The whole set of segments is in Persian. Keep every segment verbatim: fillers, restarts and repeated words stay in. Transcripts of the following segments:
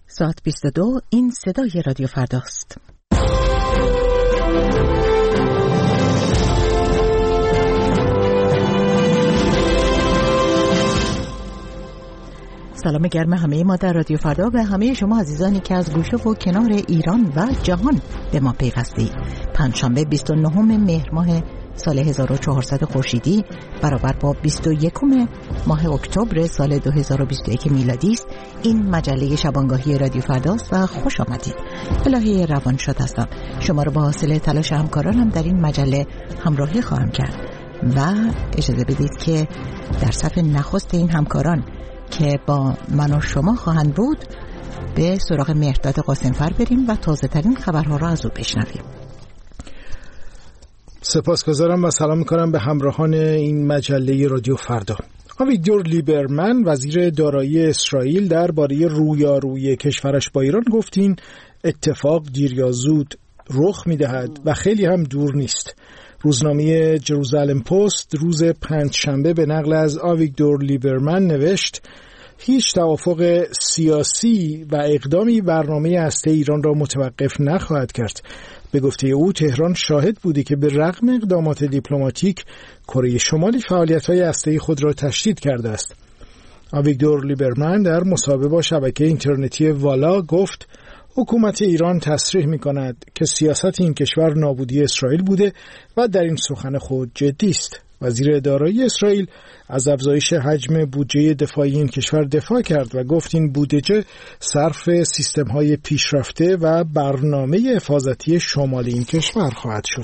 ساعت بیست و دو، این صدای رادیو فرداست. سلام گرم همه ما در رادیو فردا و همه شما عزیزانی که از گوشه و کنار ایران و جهان به ما پیوستید. پنجشنبه بیست و نهم مهر ماه سال هزار و چهارصد خورشیدی برابر با بیست و یکم ماه اکتبر سال دو هزار و بیست و یک میلادی است. این مجله شبانگاهی رادیو فرداست و خوش آمدید. الهه روانشاد هستم. شما رو با حاصل تلاش همکارانم در این مجله همراهی خواهم کرد و اجازه بدید که در صف نخست این همکاران که با من و شما خواهند بود به سراغ مهرداد قاسمفر بریم و تازه ترین خبرها را از او بشنویم. سپاسگزارم و سلام میکنم به همراهان این مجله رادیو فردا. آویگدور لیبرمن وزیر دارایی اسرائیل درباره رویارویی کشورش با ایران گفت این اتفاق دیر یا زود رخ میدهد و خیلی هم دور نیست. روزنامه جروزالم پست روز پنجشنبه به نقل از آویگدور لیبرمن نوشت هیچ توافق سیاسی و اقدامی برنامه هسته ایران را متوقف نخواهد کرد. به گفته او تهران شاهد بوده که به رغم اقدامات دیپلماتیک کره شمالی فعالیت‌های هسته‌ای خود را تشدید کرده است. آویگدور لیبرمن در مصاحبه با شبکه اینترنتی والا گفت حکومت ایران تصریح می‌کند که سیاست این کشور نابودی اسرائیل بوده و در این سخن خود جدی است. وزیر دارایی اسرائیل از افزایش حجم بودجه دفاعی این کشور دفاع کرد و گفت این بودجه صرف سیستم‌های پیشرفته و برنامه حفاظتی شمالی این کشور خواهد شد.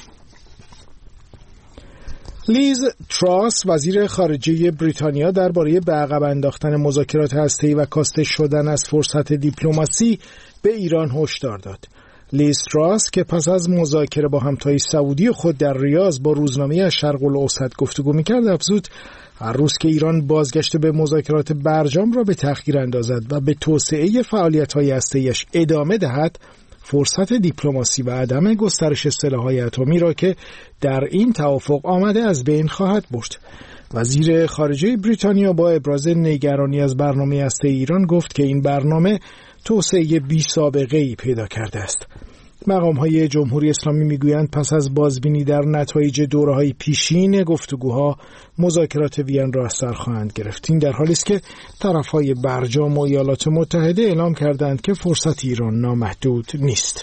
لیز تراس وزیر خارجه بریتانیا درباره به عقب انداختن مذاکرات هسته‌ای و کاسته شدن از فرصت دیپلماسی به ایران هشدار داد. لیز تراس که پس از مذاکره با همتای سعودی خود در ریاض با روزنامه شرق الاوسط گفتگو می‌کرد افزود هر روز که ایران بازگشت به مذاکرات برجام را به تأخیر اندازد و به توسعه فعالیت‌های هسته‌ایش ادامه دهد فرصت دیپلماسی و عدم گسترش سلاح‌های اتمی را که در این توافق آمده از بین خواهد برد. وزیر خارجه بریتانیا با ابراز نگرانی از برنامه هسته‌ای ایران گفت که این برنامه توسعه بی سابقه‌ای پیدا کرده است. مقام‌های جمهوری اسلامی میگویند پس از بازبینی در نتایج دوره‌های پیشین گفتگوها مذاکرات وین را از سر خواهند گرفت. این در حالی است که طرف‌های برجام و ایالات متحده اعلام کردند که فرصت ایران نامحدود نیست.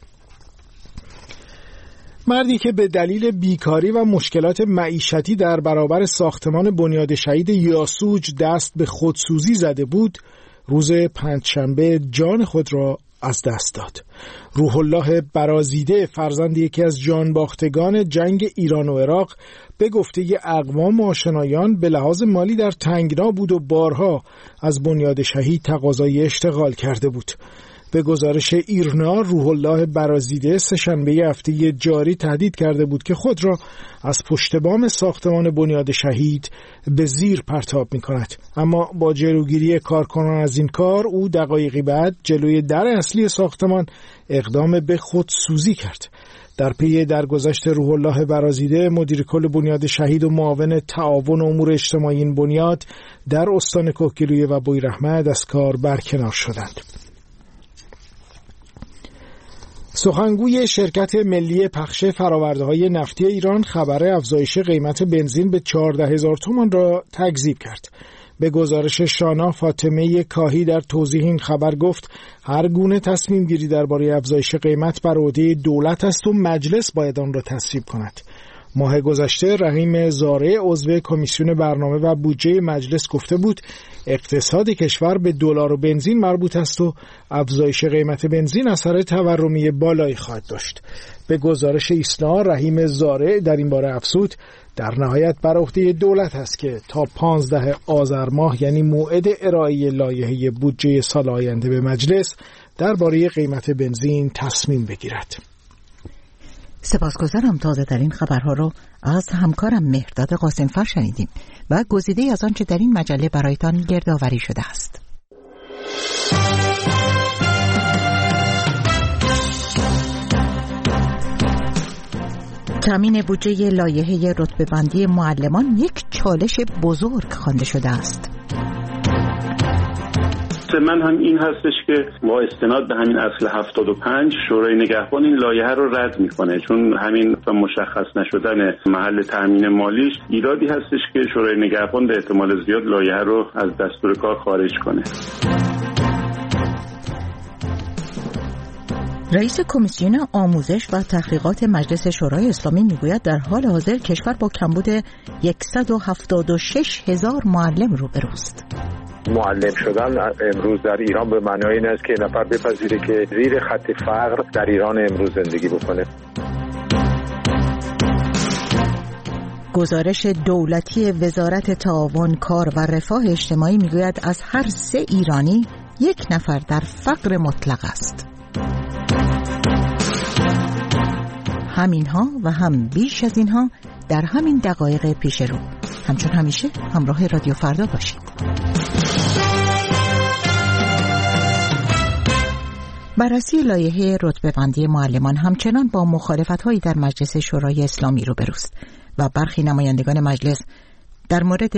مردی که به دلیل بیکاری و مشکلات معیشتی در برابر ساختمان بنیاد شهید یاسوج دست به خودسوزی زده بود، روز پنجشنبه جان خود را از دست داد. روح الله برازیده فرزند یکی از جانباختگان جنگ ایران و عراق به گفته اقوام آشنایان به لحاظ مالی در تنگنا بود و بارها از بنیاد شهید تقاضای اشتغال کرده بود. به گزارش ایرنا روح الله برازیده سه‌شنبه هفته جاری تهدید کرده بود که خود را از پشت بام ساختمان بنیاد شهید به زیر پرتاب می کند. اما با جلوگیری کارکنان از این کار او دقایقی بعد جلوی در اصلی ساختمان اقدام به خودسوزی کرد. در پی درگذشت روح الله برازیده مدیر کل بنیاد شهید و معاون تعاون امور اجتماعی این بنیاد در استان کهگیلویه و بویراحمد از کار برکنار شدند. سخنگوی شرکت ملی پخش فرآورده‌های نفتی ایران خبر افزایش قیمت بنزین به چهارده هزار تومان را تکذیب کرد. به گزارش شانا فاطمه کاهی در توضیح این خبر گفت هر گونه تصمیم گیری درباره افزایش قیمت بر عهده دولت است و مجلس باید آن را تصویب کند. ماه گذشته رحیم زارع عضو کمیسیون برنامه و بودجه مجلس گفته بود اقتصاد کشور به دلار و بنزین مربوط است و افزایش قیمت بنزین اثر تورمی بالایی خواهد داشت. به گزارش ایسنا رحیم زارع در این باره افزود در نهایت بر عهده دولت است که تا پانزده آذر ماه یعنی موعد ارائه لایحه بودجه سال آینده به مجلس درباره قیمت بنزین تصمیم بگیرد. سپاسگزارم. تازه ترین خبرها رو از همکارم مهرداد قاسمفر شنیدیم و گزیده از آنچه در این مجله برایتان گردآوری شده است. تامین بودجه لایحه رتبه‌بندی معلمان یک چالش بزرگ خوانده شده است. من هم این هستش که با استناد به همین اصل هفتاد و پنج شورای نگهبان این لایحه رو رد میکنه، چون همین مشخص نشدن محل تامین مالیش ایرادی هستش که شورای نگهبان به احتمال زیاد لایحه رو از دستور کار خارج کنه. رئیس کمیسیون آموزش و تحقیقات مجلس شورای اسلامی میگوید در حال حاضر کشور با کمبود صد و هفتاد و شش هزار معلم روبروست. معلم شدن امروز در ایران به معنای این است که نفر بپذیره که زیر خط فقر در ایران امروز زندگی بکنه. گزارش دولتی وزارت تعاون، کار و رفاه اجتماعی میگوید از هر سه ایرانی یک نفر در فقر مطلق است. همینها و هم بیش از اینها در همین دقایق پیش رو. همچون همیشه همراه رادیو فردا باشید. بررسی لایحه رتبه‌بندی معلمان همچنان با مخالفت‌هایی در مجلس شورای اسلامی روبروست و برخی نمایندگان مجلس در مورد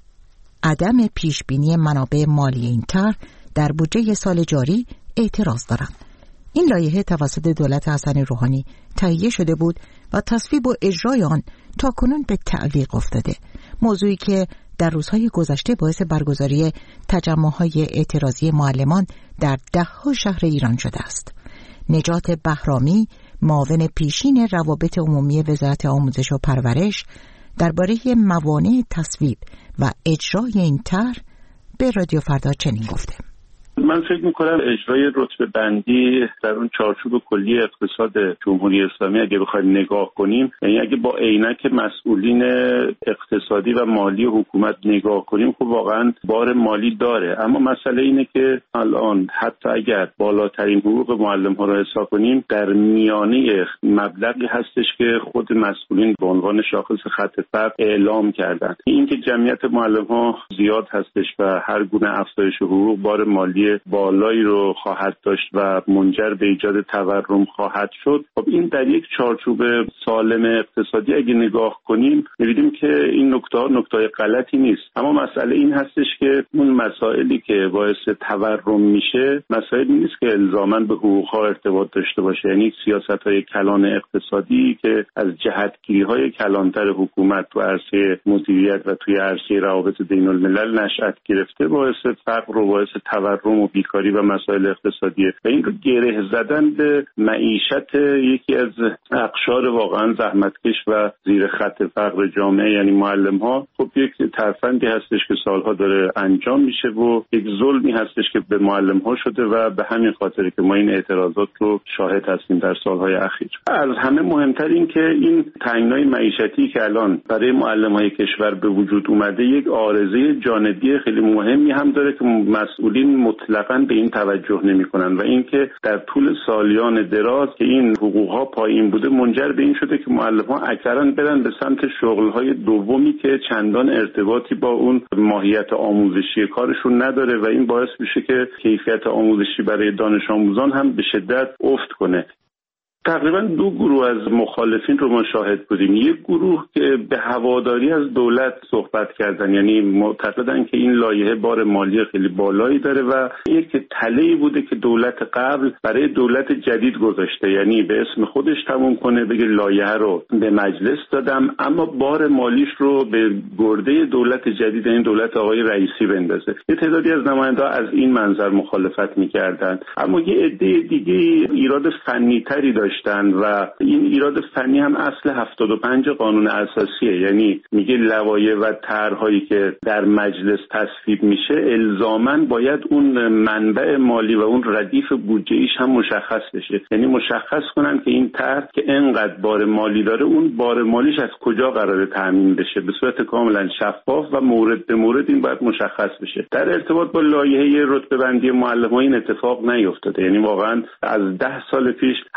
عدم پیشبینی منابع مالی این طرح در بودجه سال جاری اعتراض دارند. این لایحه توسط دولت حسن روحانی تهیه شده بود و تصویب و اجرای آن تاکنون به تعلیق افتاده، موضوعی که در روزهای گذشته باعث برگزاری تجمع‌های اعتراضی معلمان در ده‌ها شهر ایران شده است. نجات بهرامی، معاون پیشین روابط عمومی وزارت آموزش و پرورش، درباره موانع تصویب و اجرای این طرح به رادیو فردا چنین گفته: من فکر میکنم اجرای رتبه بندی در اون چارچوب کلی اقتصاد جمهوری اسلامی اگه بخوایم نگاه کنیم، یعنی اگه با عینک مسئولین اقتصادی و مالی حکومت نگاه کنیم، خب واقعا بار مالی داره. اما مسئله اینه که الان حتی اگر بالاترین حقوق معلم ها رو حساب کنیم، در میانه مبلغی هستش که خود مسئولین به عنوان شاخص خط فقر اعلام کردن. این که جمعیت معلم ها زیاد هستش و هر گونه افزایش حقوق بار مالی بالایی رو خواهد داشت و منجر به ایجاد تورم خواهد شد. خب این در یک چارچوب سالم اقتصادی اگه نگاه کنیم می‌بینیم که این نکته ها نکته غلطی نیست. اما مسئله این هستش که اون مسائلی که باعث تورم میشه مسائلی نیست که الزاماً به حقوق‌ها ارتباط داشته باشه، یعنی سیاست‌های کلان اقتصادی که از جهتگیری‌های کلانتر حکومت تو عرصه مدیریت و توی عرصه روابط بین‌الملل نشأت گرفته باعث فقر و باعث تورم و بیکاری و مسائل اقتصادیه و این رو گره زدن به معیشت یکی از اقشار واقعا زحمتکش و زیر خط فقر جامعه یعنی معلم ها، خب یک ترفندی هستش که سالها داره انجام میشه و یک ظلمی هستش که به معلم ها شده و به همین خاطر که ما این اعتراضات رو شاهد هستیم در سالهای اخیر. از همه مهمتر این که این تنگنای معیشتی که الان برای معلم های کشور به وجود اومده یک عارضه جانبی خیلی مهمی هم داره که مسئولین مطلقاً به این توجه نمی‌کنن و اینکه در طول سالیان دراز که این حقوق‌ها پایین بوده منجر به این شده که معلم‌ها اکثراً برن به سمت شغل‌های دومی که چندان ارتباطی با اون ماهیت آموزشی کارشون نداره و این باعث میشه که کیفیت آموزشی برای دانش آموزان هم به شدت افت کنه. تقریبا دو گروه از مخالفین رو ما شاهد بودیم. یک گروه که به هواداری از دولت صحبت کردن، یعنی معتقدن که این لایحه بار مالی خیلی بالایی داره و یک تله‌ای بوده که دولت قبل برای دولت جدید گذاشته، یعنی به اسم خودش تموم کنه بگه لایحه رو به مجلس دادم اما بار مالیش رو به گرده دولت جدید این دولت آقای رئیسی بندازه. یه تعدادی از نماینده‌ها از این منظر مخالفت می‌کردن، اما یه عده دیگه ایراد فنی‌تری داشت و این ایراد فنی هم اصل هفتاد و پنج قانون اساسیه، یعنی میگه لوایح و طرح‌هایی که در مجلس تصویب میشه الزاماً باید اون منبع مالی و اون ردیف بودجه‌ایش هم مشخص بشه، یعنی مشخص کنن که این طرح که انقدر بار مالی داره اون بار مالیش از کجا قراره تامین بشه به صورت کاملا شفاف و مورد به مورد این باید مشخص بشه. در ارتباط با لایحه رتبه‌بندی معلم‌ها این اتفاق نیفتاده، یعنی واقعاً از ده سال پیش هر دولت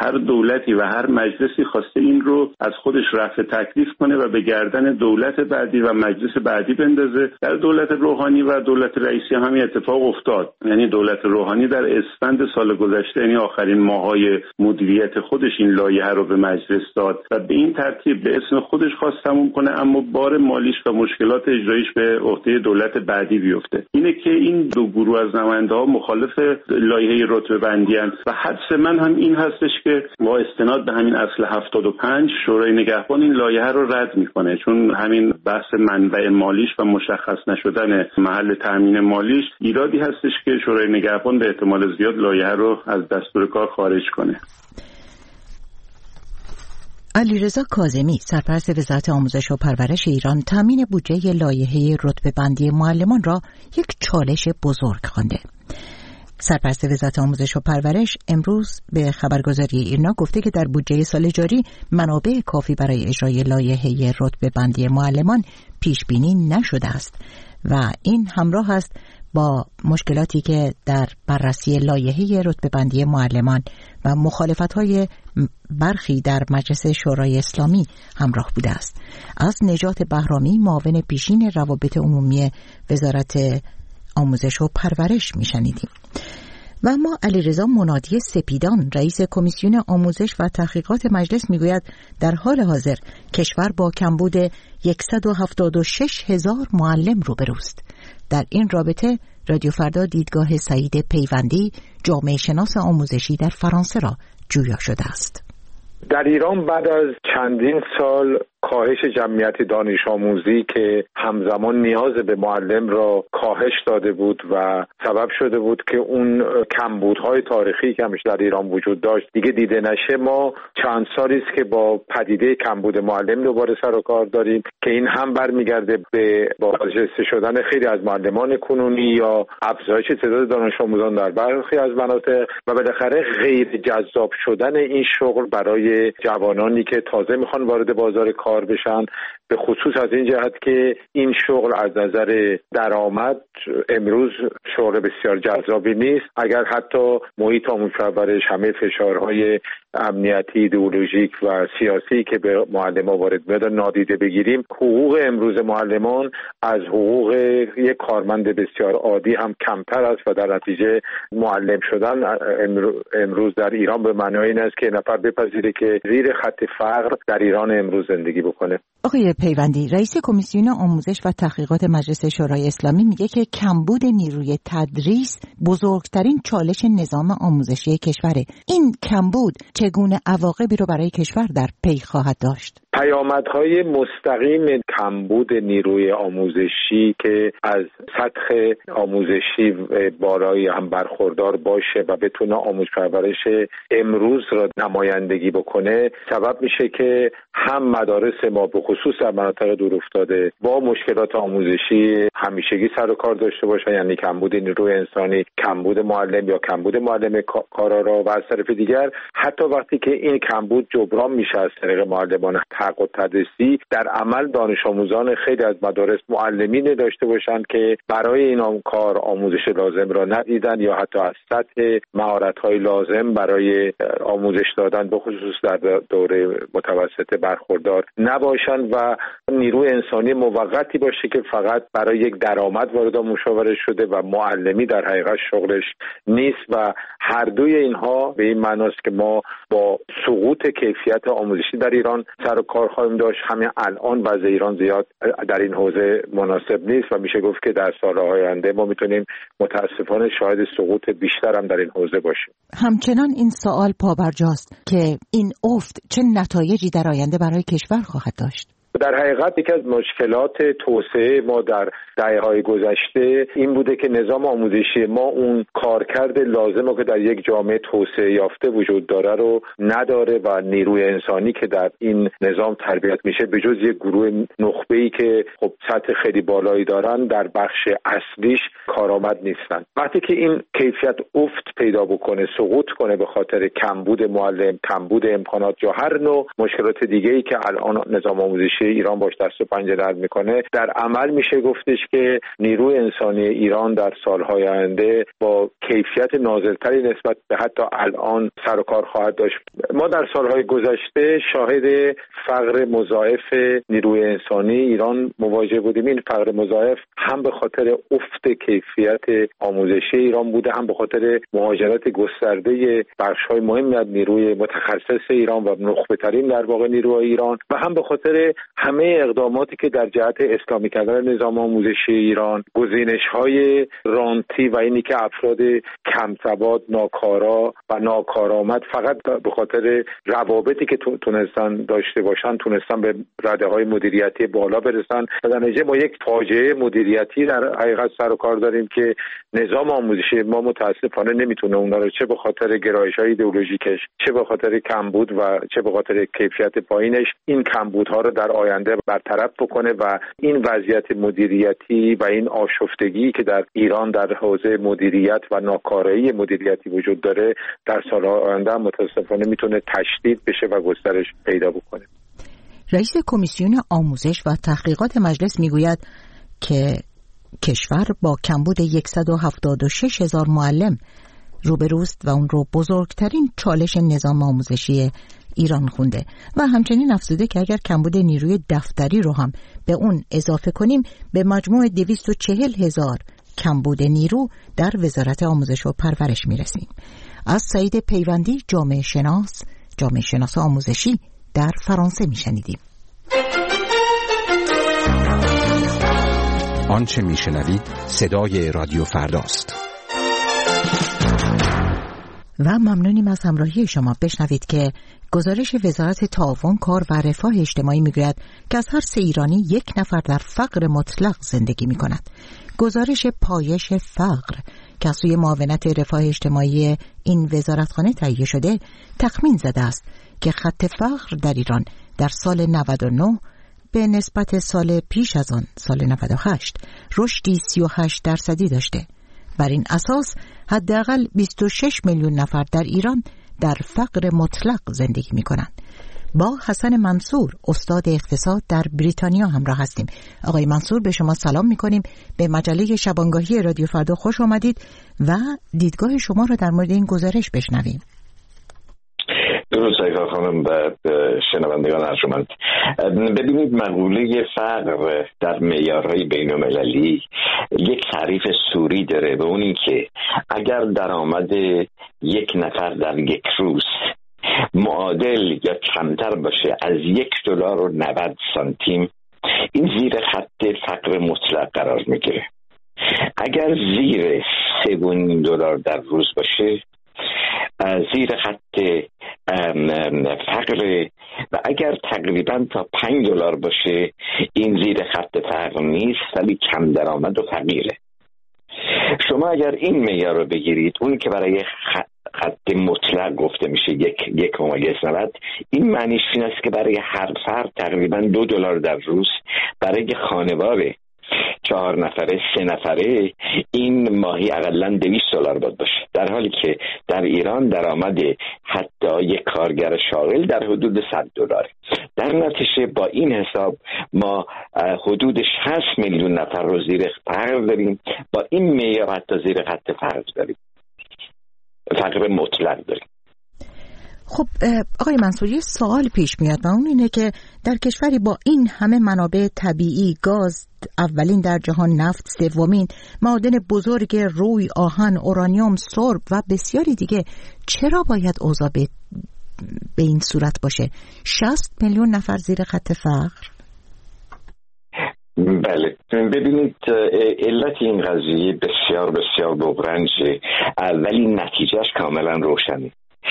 دولتی و هر مجلسی خواسته این رو از خودش رفع تکلیف کنه و به گردن دولت بعدی و مجلس بعدی بندازه. در دولت روحانی و دولت رئیسی همین اتفاق افتاد. یعنی دولت روحانی در اسفند سال گذشته، یعنی آخرین ماهای مدیریت خودش، این لایحه رو به مجلس داد و به این ترتیب به اسم خودش خواست تموم کنه، اما بار مالیش و مشکلات اجراییش به عهده دولت بعدی بیفته. اینه که این دو گروه از نماینده‌ها مخالف لایحه رتبه بندی اند و حدس من هم این هستش که با استناد به همین اصل هفتاد و پنج شورای نگهبان این لایحه رو رد میکنه، چون همین بحث منبع مالیش و مشخص نشدن محل تامین مالیش ایرادی هستش که شورای نگهبان به احتمال زیاد لایحه رو از دستور کار خارج کنه. علیرضا کاظمی، سرپرست وزارت آموزش و پرورش ایران، تامین بودجه لایحه رتبه بندی معلمان را یک چالش بزرگ خوانده. سرپرست وزارت آموزش و پرورش امروز به خبرگزاری ایرنا گفته که در بودجه سال جاری منابع کافی برای اجرای لایحه رتبه بندی معلمان پیش بینی نشده است و این همراه است با مشکلاتی که در بررسی لایحه رتبه بندی معلمان و مخالفت‌های برخی در مجلس شورای اسلامی همراه بوده است. از نجات بهرامی، معاون پیشین روابط عمومی وزارت آموزش و پرورش میشنیدیم. و اما علیرضا منادی سپیدان، رئیس کمیسیون آموزش و تحقیقات مجلس، میگوید در حال حاضر کشور با کمبود صد و هفتاد و شش هزار معلم روبروست. در این رابطه رادیو فردا دیدگاه سعید پیوندی، جامعه شناس آموزشی در فرانسه را جویا شده است. در ایران بعد از چندین سال کاهش جمعیت دانش آموزی که همزمان نیاز به معلم را کاهش داده بود و سبب شده بود که اون کمبودهای تاریخی که همیشه در ایران وجود داشت دیگه دیده نشه، ما چند سالی است که با پدیده کمبود معلم دوباره سر و کار داریم که این هم برمیگرده به بازنشسته شدن خیلی از معلمان کنونی یا افزایش تعداد دانش آموزان در برخی از مناطق و بالاخره غیر جذاب شدن این شغل برای جوانانی که تازه میخوان وارد بازار کار بشن، به خصوص از این جهت که این شغل از نظر درآمد امروز شغل بسیار جذابی نیست. اگر حتی محیط آموزش و پرورش همه فشارهای امنیتی، ایدئولوژیک و سیاسی که به معلمان وارد میاد نادیده بگیریم، حقوق امروز معلمان از حقوق یک کارمند بسیار عادی هم کمتر است و در نتیجه معلم شدن امروز در ایران به معنای این است که نفر بپذیره که زیر خط فقر در ایران امروز زندگی بکنه. آقای پیوندی، رئیس کمیسیون آموزش و تحقیقات مجلس شورای اسلامی، میگه که کمبود نیروی تدریس بزرگترین چالش نظام آموزشی کشوره. این کمبود چگونه عواقبی رو برای کشور در پی خواهد داشت؟ پیامدهای مستقیم کمبود نیروی آموزشی که از سطح آموزشی بالایی هم برخوردار باشه و بتونه آموزش پرورش امروز را نمایندگی بکنه، سبب میشه که هم مدارس ما به خصوص در مناطق دورافتاده با مشکلات آموزشی همیشگی سر و کار داشته باشن، یعنی کمبود نیروی انسانی، کمبود معلم یا کمبود معلم کارآرا و از طرف دیگر حتی وقتی که این کمبود جبران میشه از طریق معلمان حق و تدریسی، در عمل دانش آموزان خیلی از مدارس معلمین داشته باشند که برای این کار آموزش لازم را ندیدن یا حتی از سطح مهارت‌های لازم برای آموزش دادن به خصوص در دوره متوسطه برخوردار نباشند و نیروی انسانی موقتی باشه که فقط برای یک درآمد وارد مشاوره شده و معلمی در حقیقت شغلش نیست و هر دوی اینها به این معناست که ما با سقوط کیفیت آموزشی در ایران سر و کار خواهیم داشت. همین الان وضع ایران زیاد در این حوزه مناسب نیست و میشه گفت که در سالهای آینده ما میتونیم متاسفانه شاهد سقوط بیشتر هم در این حوزه باشیم. همچنان این سوال پابرجاست که این افت چه نتایجی در آینده برای کشور خواهد داشت؟ در حقیقت یکی از مشکلات توسعه ما در دهه‌های گذشته این بوده که نظام آموزشی ما اون کارکرد لازم که در یک جامعه توسعه یافته وجود داره رو نداره و نیروی انسانی که در این نظام تربیت میشه به جز یک گروه نخبه‌ای که خب سطح خیلی بالایی دارن در بخش اصلیش کارآمد نیستن. وقتی که این کیفیت افت پیدا بکنه، سقوط کنه به خاطر کمبود معلم، کمبود امکانات یا هر نوع مشکلات دیگه‌ای که الان نظام آموزشی ایران باش دست و پنجه نرم میکنه، در عمل میشه گفتش که نیروی انسانی ایران در سالهای آینده با کیفیت نازلتری نسبت به حتی الان سر و کار خواهد داشت. ما در سالهای گذشته شاهد فقر مضاعف نیروی انسانی ایران مواجه بودیم. این فقر مضاعف هم به خاطر افت کیفیت آموزشی ایران بوده، هم به خاطر مهاجرت گسترده بخش‌های مهمی از نیروی متخصص ایران و نخبه‌ترین در واقع نیروهای ایران، و هم به خاطر همه اقداماتی که در جهت اسلامی کردن نظام آموزشی ایران، گزینش‌های رانتی و اینی که افراد کم سواد، ناکارا و ناکارآمد فقط به خاطر روابطی که تونستن داشته باشن تونستن به رده‌های مدیریتی بالا برسن. در نتیجه ما یک فاجعه مدیریتی در حقیقت سر و کار داریم که نظام آموزشی ما متاسفانه نمیتونه اونا رو چه به خاطر گرایش‌های ایدئولوژیکش، چه به خاطر کمبود و چه به خاطر کیفیت پایینش این کمبودها رو در آینده برطرف بکنه و این وضعیت مدیریتی و این آشفتگی که در ایران در حوزه مدیریت و ناکارایی مدیریتی وجود داره در سال‌های آینده متاسفانه میتونه تشدید بشه و گسترش پیدا بکنه. رئیس کمیسیون آموزش و تحقیقات مجلس میگوید که کشور با کمبود صد و هفتاد و شش هزار معلم روبروست و اون رو بزرگترین چالش نظام آموزشی ایران خونده و همچنین افزوده که اگر کمبود نیروی دفتری رو هم به اون اضافه کنیم به مجموع دویست و چهل هزار کمبود نیرو در وزارت آموزش و پرورش میرسیم. از سعید پیوندی، جامعه شناس، جامعه شناس آموزشی در فرانسه میشنیدیم. آنچه میشنوید صدای رادیو فرداست. و ممنونیم از همراهی شما. بشنوید که گزارش وزارت تعاون، کار و رفاه اجتماعی میگوید که از هر سه ایرانی یک نفر در فقر مطلق زندگی میکند. گزارش پایش فقر که از سوی معاونت رفاه اجتماعی این وزارتخانه تهیه شده تخمین زده است که خط فقر در ایران در سال نود و نه به نسبت سال پیش از آن سال نود و هشت رشدی سی و هشت درصدی داشته. بر این اساس حداقل بیست و شش میلیون نفر در ایران در فقر مطلق زندگی می کنند. با حسن منصور، استاد اقتصاد در بریتانیا همراه هستیم. آقای منصور، به شما سلام می کنیم. به مجله شبانگاهی رادیو فردا خوش آمدید و دیدگاه شما را در مورد این گزارش بشنویم. درود سایقا خانم و شنوندگان ارجمند. ببینید، مقوله فقر در معیارهای بین المللی یک تعریف سوری داره، به اون این که اگر درآمد یک نفر در یک روز معادل یا کمتر باشه از یک دلار و نود سانتیم، این زیر خط فقر مطلق قرار میگیره. اگر زیر سه و نیم دلار در روز باشه زیر خط فقر، و اگر تقریبا تا پنج دلار باشه این زیر خط فقر نیست ولی کم درآمد و فقیره. شما اگر این معیار رو بگیرید، اون که برای خط مطلق گفته میشه یک یک ممیز نود، این معنیش این است که برای هر فرد تقریبا دو دلار در روز، برای خانواده چهار نفره سه نفره این ماهی اقلا دویست دلار باید باشه، در حالی که در ایران درآمد حتی یک کارگر شاغل در حدود صد دلاره. در نتیجه با این حساب ما حدود شصت میلیون نفر رو زیر فقر داریم، با این معیار حتی زیر خط فقر داریم، فقر مطلق داریم. خب آقای منصور، یه سوال پیش میاد و اون اینه که در کشوری با این همه منابع طبیعی، گاز اولین در جهان، نفت سومین، معادن بزرگ روی، آهن، اورانیوم، سرب و بسیاری دیگه، چرا باید اوضاع به, به این صورت باشه؟ شصت میلیون نفر زیر خط فقر؟ بله، ببینید علت این قضیه بسیار بسیار بغرنجه، ولی نتیجهش کاملا روشنه.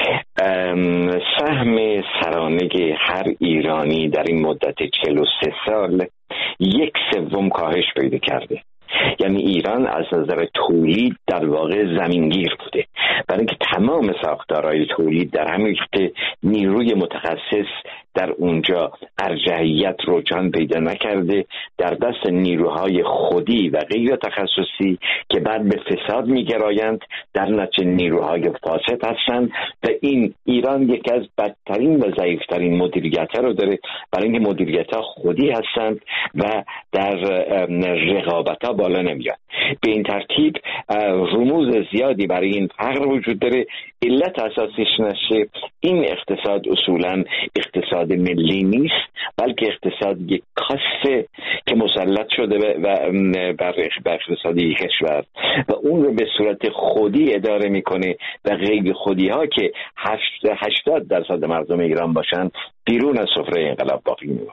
سهم سرانه هر ایرانی در این مدت چهل و سه سال یک سوم کاهش پیدا کرده. یعنی ایران از نظر تولید در واقع زمینگیر بوده، برای اینکه تمام ساختارهای تولید در همین نیروی متخصص در اونجا ارجحیت رجحان پیدا نکرده، در دست نیروهای خودی و غیر تخصصی که بعد به فساد میگرایند، در نتیجه نیروهای فاسد هستند و این ایران یکی از بدترین و ضعیفترین مدیریت‌ها رو داره، برای اینکه مدیریت‌ها خودی هستند و در رقابت‌ها بالا نمیاد. به این ترتیب رموز زیادی برای این فقر وجود داره. علت اساسیش نشه این اقتصاد اصولا اقتصاد ملی نیست، بلکه اقتصاد یک کاسته که مسلط شده و بر اقتصادی کشور و اون رو به صورت خودی اداره میکنه و غیر خودی ها که هشتاد درصد مردم ایران باشن بیرون از سفره انقلاب باقی میمونه.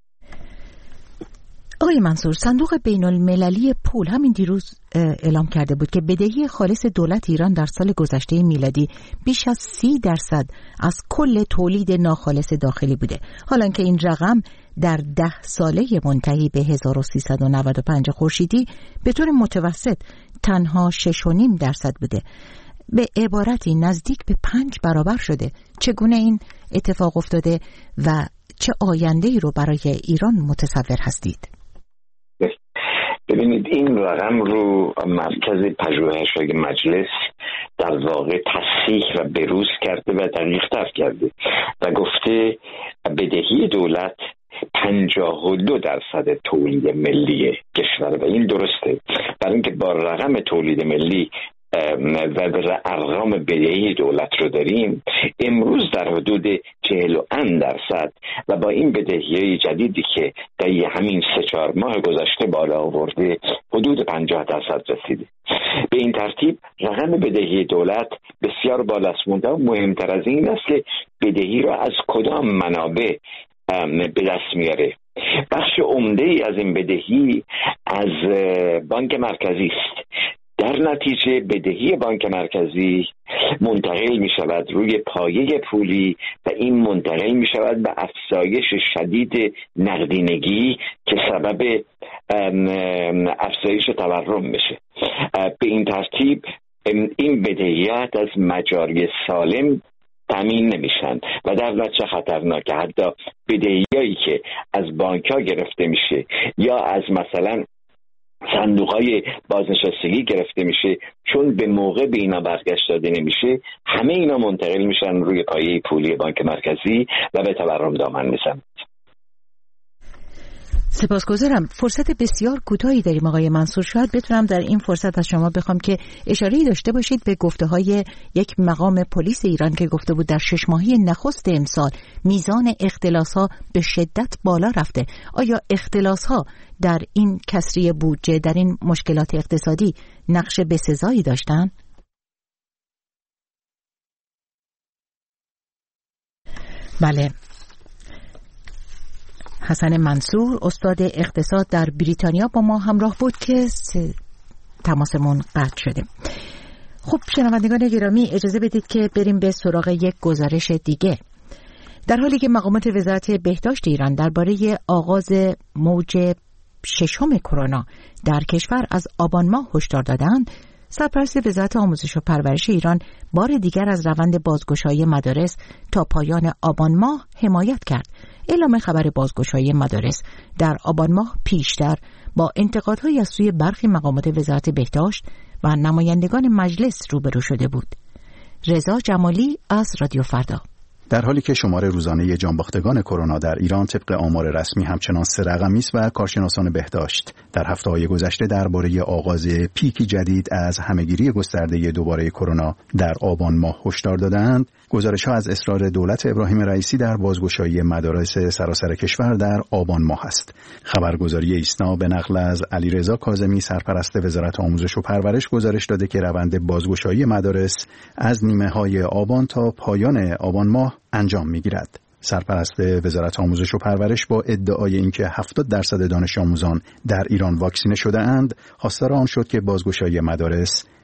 آقای منصور، صندوق بین المللی پول همین دیروز اعلام کرده بود که بدهی خالص دولت ایران در سال گذشته میلادی بیش از سی درصد از کل تولید ناخالص داخلی بوده، حالا که این رقم در ده ساله منتهی به هزار و سیصد و نود و پنج خورشیدی به طور متوسط تنها شش و نیم درصد بوده. به عبارتی نزدیک به پنج برابر شده. چگونه این اتفاق افتاده و چه آینده‌ای رو برای ایران متصور هستید؟ ببینید، این رقم رو مرکز پژوهش‌های مجلس در واقع تصحیح و بروز کرده و دقیق‌تر کرده و گفته بدهی دولت پنجاه و دو درصد تولید ملی کشور و این درسته، برای اینکه با رقم تولید ملی و ارقام بدهی دولت رو داریم امروز در حدود چهل و اند درصد و با این بدهی جدیدی که در همین سه چهار ماه گذشته بالا آورده حدود پنجاه درصد رسیده. به این ترتیب رقم بدهی دولت بسیار بالاست. و مهمتر از این است که بدهی را از کدام منابع به دست میاره. بخش عمده ای از این بدهی از بانک مرکزی است. در نتیجه بدهی بانک مرکزی منتقل می شود روی پایه پولی و این منتقل می شود به افزایش شدید نقدینگی که سبب افزایش تورم بشه. به این ترتیب این بدهیات از مجاری سالم تامین نمیشن و در نتیجه خطرناکه. حتی بدهیایی که از بانک‌ها گرفته میشه یا از مثلا صندوق‌های بازنشستگی گرفته میشه، چون به موقع به اینا برگشت داده نمیشه، همه اینا منتقل میشن روی پایه پولی بانک مرکزی و به تورم دامن میزنن. سپاسگزارم. فرصت بسیار کوتاهی داریم آقای منصور، شاید بتونم در این فرصت از شما بخوام که اشاره‌ای داشته باشید به گفته‌های یک مقام پلیس ایران که گفته بود در شش ماهی نخست امسال میزان اختلاس‌ها به شدت بالا رفته. آیا اختلاس‌ها در این کسری بودجه، در این مشکلات اقتصادی نقش بسزایی داشتن؟ بله. حسن منصور، استاد اقتصاد در بریتانیا با ما همراه بود که تماسمون قطع شده. خب شنوندگان گرامی، اجازه بدید که بریم به سراغ یک گزارش دیگه. در حالی که مقامات وزارت بهداشت ایران درباره آغاز موج ششم کرونا در کشور از آبان ماه هشدار دادند، سرپرست وزارت آموزش و پرورش ایران بار دیگر از روند بازگشایی مدارس تا پایان آبان ماه حمایت کرد. اعلام خبر بازگشایی مدارس در آبان ماه پیشتر با انتقادهای از سوی برخی مقامات وزارت بهداشت و نمایندگان مجلس روبرو شده بود. رضا جمالی از رادیو فردا. در حالی که شمار روزانه جانباختگان کرونا در ایران طبق آمار رسمی همچنان سه رقمی است و کارشناسان بهداشت در هفته‌های گذشته درباره آغاز پیکی جدید از همهگیری گسترده دوباره کرونا در آبان ماه هشدار دادند، گزارش‌ها از اصرار دولت ابراهیم رئیسی در بازگشایی مدارس سراسر کشور در آبان ماه است. خبرگزاری ایسنا به نقل از علیرضا کاظمی، سرپرست وزارت آموزش و پرورش، گزارش داده که روند بازگشایی مدارس از نیمه‌های آبان تا پایان آبان ماه انجام می‌گیرد. سرپرست وزارت آموزش و پرورش با ادعای اینکه هفتاد درصد دانش آموزان در ایران واکسینه شده اند، خواستار آن شد که بازگشایی مدارس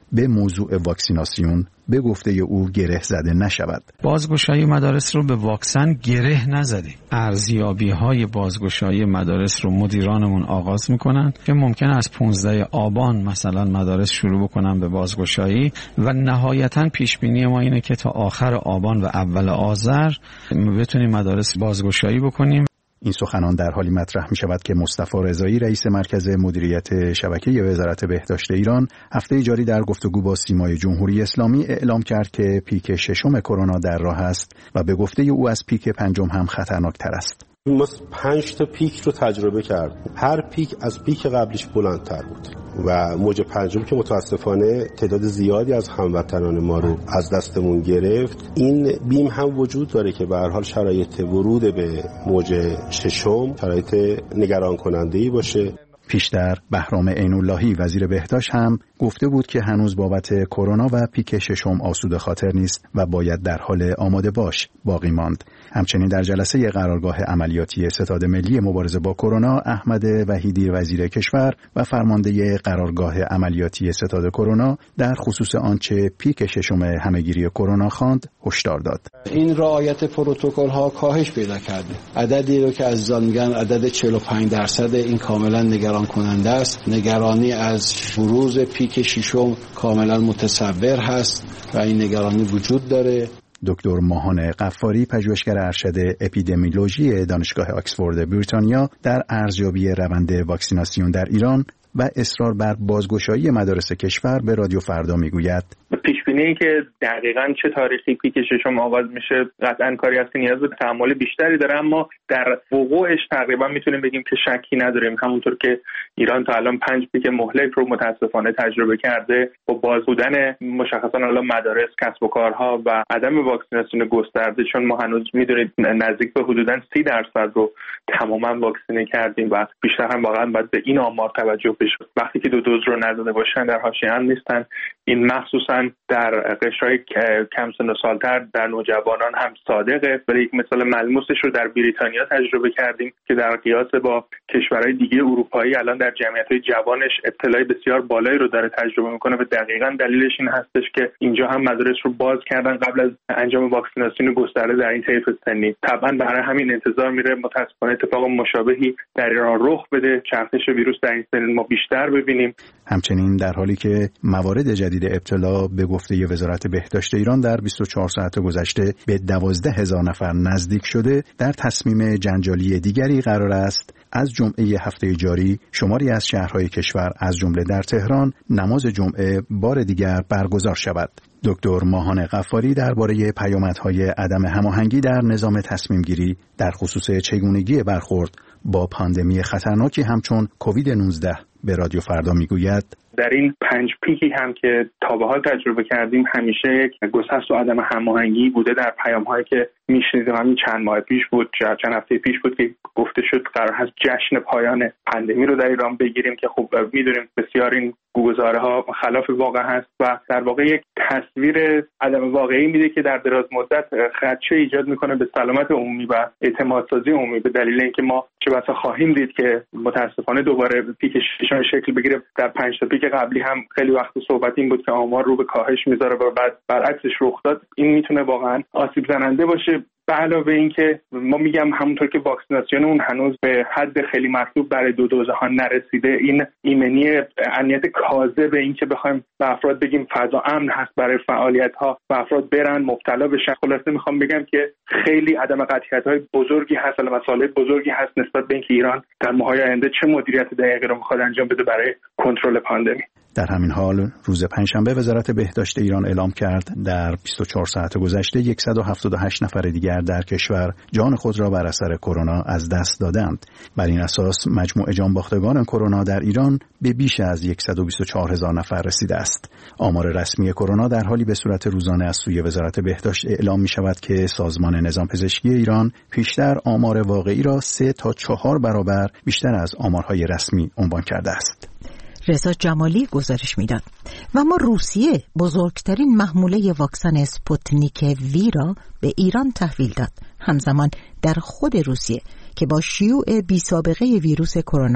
به موضوع واکسیناسیون به گفته او گره زده نشود. بازگشایی مدارس رو به واکسن گره نزدیم. ارزیابی‌های بازگشایی مدارس رو مدیرانمون آغاز میکنن که ممکنه از پانزده آبان مثلا مدارس شروع بکنن به بازگشایی و نهایتاً پیش بینی ما اینه که تا آخر آبان و اول آذر بتونیم مدارس بازگشایی بکنیم. این سخنان در حالی مطرح می شود که مصطفی رضایی رئیس مرکز مدیریت شبکه وزارت بهداشت ایران هفته جاری در گفتگو با سیمای جمهوری اسلامی اعلام کرد که پیک ششم کرونا در راه است و به گفته او از پیک پنجم هم خطرناکتر است. ما پنج تا پیک رو تجربه کردیم. هر پیک از پیک قبلیش بلندتر بود و موج پنجم که متاسفانه تعداد زیادی از هموطنان ما رو از دستمون گرفت، این بیم هم وجود داره که به هر حال شرایط ورود به موج ششم شرایط نگران کننده‌ای باشه. پیشتر بهرام عین‌اللهی وزیر بهداشت هم گفته بود که هنوز بابت کرونا و پیک ششم آسوده خاطر نیست و باید در حال آماده باش باقی ماند. همچنین در جلسه قرارگاه عملیاتی ستاد ملی مبارزه با کرونا، احمد وحیدی وزیر کشور و فرمانده قرارگاه عملیاتی ستاد کرونا در خصوص آنچه پیک ششم همهگیری کرونا خواند هشدار داد. این رعایت پروتکل ها کاهش پیدا کرده. عددی رو که عزیزان میگن عدد چهل و پنج درصد، این کاملا نگران کننده است. نگرانی از بروز پیک ششم کاملا متصور هست و این نگرانی وجود داره. دکتر ماهان غفاری پژوهشگر ارشد اپیدمیولوژی دانشگاه آکسفورد بریتانیا در ارزیابی روند واکسیناسیون در ایران و اصرار بر بازگشایی مدارس کشور به رادیو فردا میگوید پیشبینی که دقیقاً چه تاریخی پیک ششم آغاز میشه قطعاً کاری هست که نیاز به تحمل بیشتری داره، اما در وقوعش تقریبا میتونیم بگیم که شکی نداریم. همونطور که ایران تا الان پنج پیک مهلک رو متاسفانه تجربه کرده، با باز بودن مشخصاً الان مدارس، کسب و کارها و عدم واکسیناسیون گسترده، چون ما هنوز میدونید نزدیک به حدوداً سی درصد رو تماما واکسینه کردیم و بیشتر هم واقعاً باید به این آمار توجه بشه. وقتی که دو دوز رو نزده باشن در حاشیه هم نیستن. این مخصوصاً در قشرهای کم سن و سالتر در نوجوانان هم صادقه، ولی یک مثال ملموسش رو در بریتانیا تجربه کردیم که در قیاس با کشورهای دیگه اروپایی الان در جمعیت‌های جوانش ابتلای بسیار بالایی رو داره تجربه میکنه و دقیقاً دلیلش این هستش که اینجا هم مدارس رو باز کردن قبل از انجام واکسیناسیون گسترده در این طیف سنی. طبعاً برای همین انتظار میره متأسفانه اتفاق مشابهی در ایران رخ بده، چرخش ویروس در این سن ما بیشتر ببینیم. همچنین در حالی که موارد جدید ابتلا به گفته وزارت بهداشت ایران در بیست و چهار ساعت گذشته به دوازده هزار نفر نزدیک شده، در تصمیم جنجالی دیگری قرار است از جمعه هفته جاری شماری از شهرهای کشور از جمله در تهران نماز جمعه بار دیگر برگزار شود. دکتر ماهان غفاری درباره پیامدهای عدم هماهنگی در نظام تصمیم گیری در خصوص چگونگی برخورد با پاندمی خطرناکی همچون کووید نوزده به رادیو فردا میگوید در این پنج پیکی هم که تا به حال تجربه کردیم همیشه یک گسست و عدم هماهنگی بوده. در پیام‌هایی که میشنیدیم همین چند ماه پیش بود، چند هفته پیش بود که گفته شد قرار هست جشن پایان پاندمی رو در ایران بگیریم که خب میدونیم بسیار این گزاره‌ها خلاف واقع هست و در واقع یک تصویر عدم واقعی میده که در دراز مدت خدشه ایجاد میکنه به سلامت عمومی و اعتمادسازی عمومی، به دلیل اینکه ما چه بسا خواهیم دید که متاسفانه دوباره پیک ششم شکل بگیره. در پنج تا پیک قبلی هم خیلی وقت صحبت این بود که آمار رو به کاهش میذاره و بعد برعکسش رخ داد. این میتونه واقعا آسیب زننده باشه. به علاوه این که ما میگم همونطور که واکسیناسیون اون هنوز به حد خیلی مطلوب برای دو دوزه ها نرسیده، این ایمنی امنیت کاذب این که بخوایم به افراد بگیم فضا امن هست برای فعالیت ها و افراد برن مبتلا بشن، خلاصه میخوام بگم که خیلی عدم قطعیت های بزرگی هست و مسائل بزرگی هست نسبت به اینکه ایران در ماهای آینده چه مدیریت دقیقی رو میخواد انجام بده برای کنترل پاندمی. در همین حال روز پنجشنبه وزارت بهداشت ایران اعلام کرد در بیست و چهار ساعت گذشته صد و هفتاد و هشت نفر دیگر در کشور جان خود را بر اثر کرونا از دست دادند. بر این اساس مجموع جانباختگان کرونا در ایران به بیش از صد و بیست و چهار هزار نفر رسیده است. آمار رسمی کرونا در حالی به صورت روزانه از سوی وزارت بهداشت اعلام می شود که سازمان نظام پزشکی ایران پیشتر آمار واقعی را سه تا چهار برابر بیشتر از آمارهای رسمی عنوان کرده است. رضا جمالی گزارش میداد. و اما روسیه بزرگترین محموله واکسن اسپوتنیک وی را به ایران تحویل داد. همزمان در خود روسیه که با شیوع بی سابقه ویروس کرونا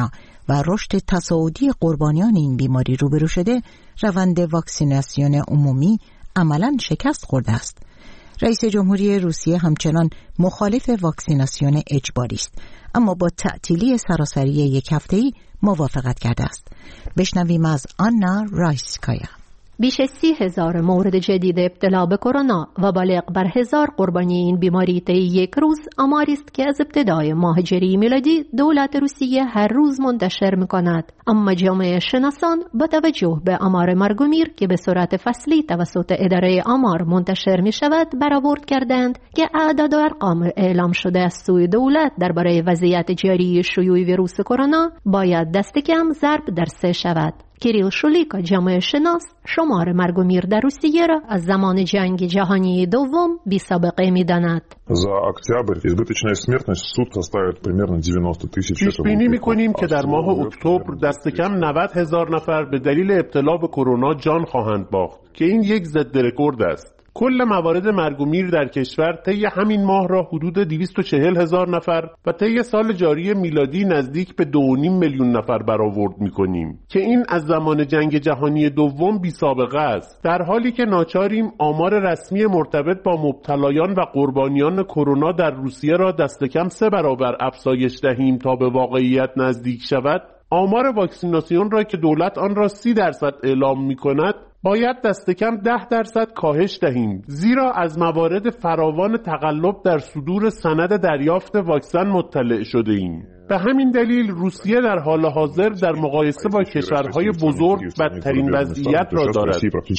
و رشد تصاعدی قربانیان این بیماری روبرو شده، روند واکسیناسیون عمومی عملاً شکست خورده است. رئیس جمهوری روسیه همچنان مخالف واکسیناسیون اجباری است، اما با تعطیلی سراسری یک هفته‌ای موافقت کرده است. بشنویم از آنا رایسکایا. بیش از سی هزار مورد جدید ابتلا به کرونا و بالغ بر هزار قربانی این بیماری طی یک روز آماری است که از ابتدای ماه ژوئیه میلادی دولت روسیه هر روز منتشر می‌کند. اما جامعه شناسان با توجه به آمار مرگ و میر که به صورت فصلی توسط اداره آمار منتشر می‌شود برآورد کردند که اعداد و ارقام اعلام شده از سوی دولت درباره وضعیت جاری شیوع ویروس کرونا باید دست کم ضرب در سه شود. کیریل شولیکا جامعه شناس شمار مرگ و میر در روسیه را از زمان جنگ جهانی دوم بی سابقه می‌داند. За октябрь избыточная смертность в сутки составит примерно девяносто тысяч. پیش بینی می‌کنیم که در ماه اکتبر دست کم نود هزار نفر به دلیل ابتلا به کرونا جان خواهند باخت که این یک ضد رکورد است. کل موارد مرگ و میر در کشور طی همین ماه را حدود دویست و چهل هزار نفر و طی سال جاری میلادی نزدیک به دو و نیم میلیون نفر برآورد می‌کنیم که این از زمان جنگ جهانی دوم بی سابقه است، در حالی که ناچاریم آمار رسمی مرتبط با مبتلایان و قربانیان کرونا در روسیه را دست کم سه برابر افزایش دهیم تا به واقعیت نزدیک شود. آمار واکسیناسیون را که دولت آن را سی درصد اعلام می‌کند باید دست کم ده درصد کاهش دهیم، زیرا از موارد فراوان تقلب در صدور سند دریافت واکسن مطلع شده ایم. به همین دلیل روسیه در حال حاضر در مقایسه با کشورهای بزرگ بدترین وضعیت را دارد.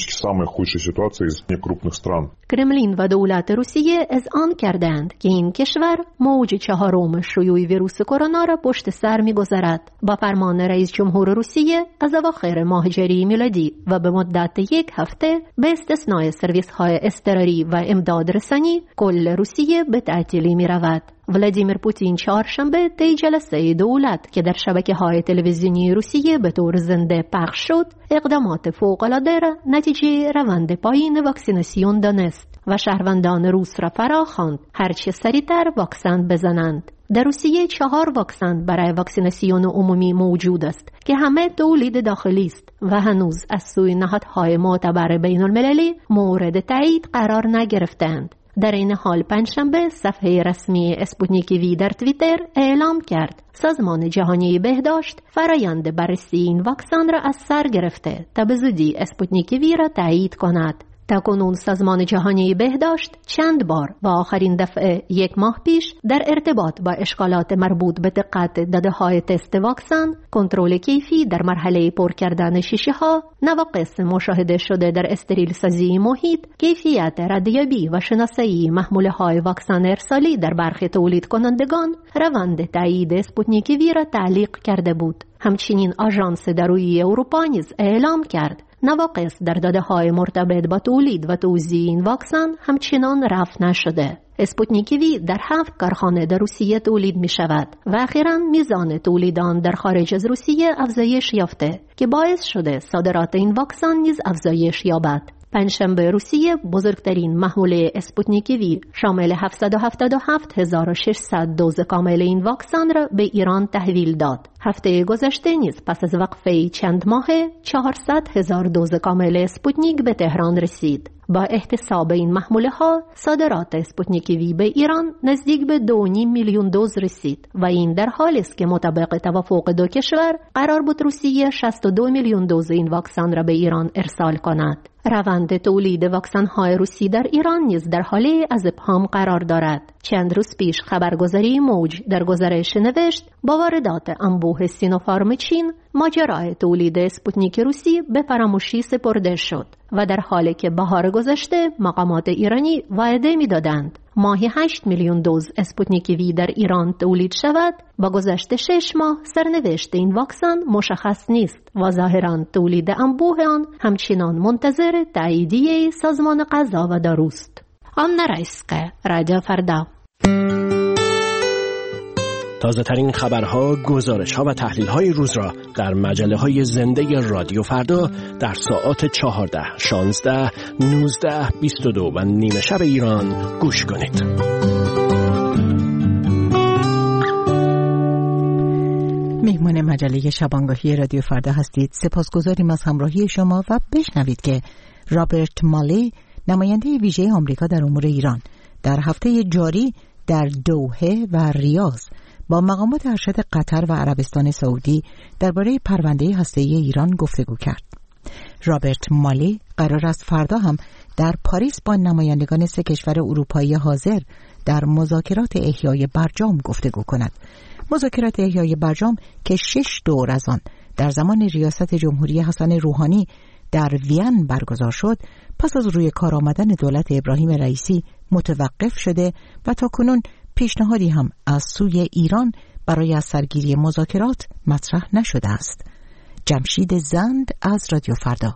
کرملین و دولت روسیه اذعان کردند که این کشور موج چهارم شیوع ویروس کرونا را پشت سر می‌گذارد. با فرمان رئیس جمهور روسیه از اواخر ماه ژوئیه میلادی و به مدت یک هفته به استثنای سرویس‌های اضطراری و امداد رسانی کل روسیه به تعطیلی می‌رود. ولادیمیر پوتین چهارشنبه طی جلسه دولت که در شبکه‌های تلویزیونی روسیه به طور زنده پخش شد، اقدامات فوق‌العاده را نتیجه روند پایین واکسیناسیون دانست و شهروندان روس را فراخواند هرچه سریعتر واکسن بزنند. در روسیه چهار واکسن برای واکسیناسیون عمومی موجود است که همه تولید داخلی است و هنوز از سوی نهادهای معتبر بین المللی مورد تایید قرار نگرفتند. در این حال پنجشنبه صفحه رسمی اسپوتنیک وی در توییتر اعلام کرد سازمان جهانی بهداشت فرایند بررسی این واکسن را از سر گرفته تا به زودی اسپوتنیک وی را تایید کند. تاکنون سازمان جهانی بهداشت چند بار و آخرین دفعه یک ماه پیش در ارتباط با اشکالات مربوط به دقت داده‌های تست واکسن، کنترل کیفی در مرحله پر کردن شیشه‌ها، نواقص مشاهده شده در استریل سازی محیط، کیفیت ردیابی و شناسایی محموله‌های واکسن ارسالی در برخی تولید کنندگان، روند تایید اسپوتنیک وی را تعلیق کرده بود. همچنین آژانس دارویی اروپا نیز اعلام کرد نواقص در داده‌های مرتبط با تولید و توزیع این واکسن همچنان رفع نشده. اسپوتنیک وی در هفت کارخانه در روسیه تولید می شود و اخیراً میزان تولید آن در خارج از روسیه افزایش یافته که باعث شده صادرات این واکسن نیز افزایش یابد. پنجشنبه روسیه بزرگترین محموله اسپوتنیک وی شامل هفتصد و هفتاد و هفت هزار و ششصد دوز کامل این واکسن را به ایران تحویل داد. هفته گذشته نیز پس از وقفه چند ماهه چهارصد هزار دوز کامل اسپوتنیک به تهران رسید. با احتساب این محموله ها صادرات اسپوتنیک وی به ایران نزدیک به دو و نیم میلیون دوز رسید و این در حالی است که مطابق توافق دو کشور قرار بود روسیه شصت و دو میلیون دوز این واکسن را به ایران ارسال کند. روند تولید واکسن های روسی در ایران نیز در حال از ابهام قرار دارد. چند روز پیش خبرگزاری موج در گزارش نوشت با واردات انبوه سینوفارم چین ماجرای تولید اسپوتنیک روسی به فراموشی سپرده شد و در حالی که بهار گذشته مقامات ایرانی وعده می‌دادند ماهی هشت میلیون دوز اسپوتنیک وی در ایران تولید شود، با گذشت شش ماه سرنوشت این واکسن مشخص نیست و ظاهراً تولید انبوه آن همچنان منتظر تاییدیه سازمان غذا و داروست. آنا رایسکایا، رادیو فردا. تازه ترین خبرها، گزارش‌ها و تحلیل‌های روز را در مجله‌های زنده رادیو فردا در ساعات چهارده، شانزده، نوزده، بیست و دو و نیمه شب ایران گوش کنید. میهمان مجله شبانگاهی رادیو فردا هستید. سپاسگزاریم از همراهی شما و بشنوید که رابرت مالی، نماینده ویژه آمریکا در امور ایران، در هفته جاری در دوحه و ریاض با مقامات ارشد قطر و عربستان سعودی درباره پرونده هسته‌ای ایران گفتگو کرد. رابرت مالی قرار است فردا هم در پاریس با نمایندگان سه کشور اروپایی حاضر در مذاکرات احیای برجام گفتگو کند. مذاکرات احیای برجام که شش دور از آن در زمان ریاست جمهوری حسن روحانی در وین برگزار شد، پس از روی کار آمدن دولت ابراهیم رئیسی متوقف شده و تاکنون پیشنهادی هم از سوی ایران برای از سرگیری مذاکرات مطرح نشده است. جمشید زند از رادیو فردا.